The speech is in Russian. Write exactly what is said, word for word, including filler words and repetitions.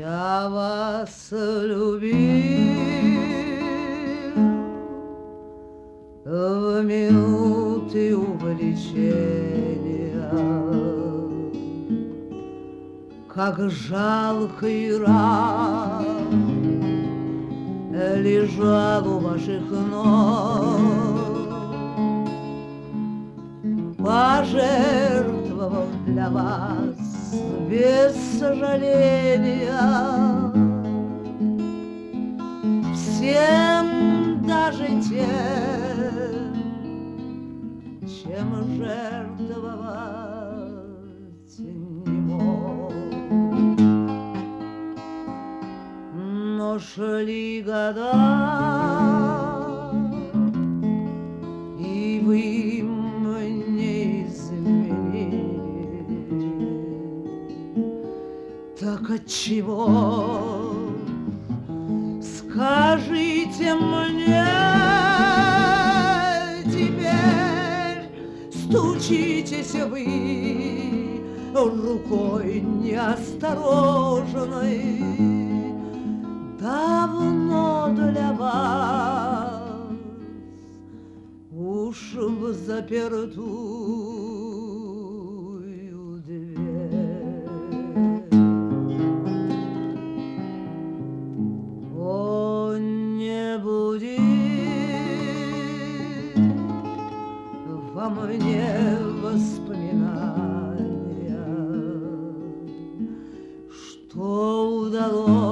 Я вас любил в минуты увлечения, как жалкий раб лежал у ваших ног, пожертвовал для вас без сожаления всем, даже тем, чем жертвовать не мог. Но шли года, и вы мне изменили. Так отчего, скажите мне, теперь стучитесь вы рукой неосторожной? Давно для вас уж в запертую дверь. О, не буди во мне воспоминания, что удалось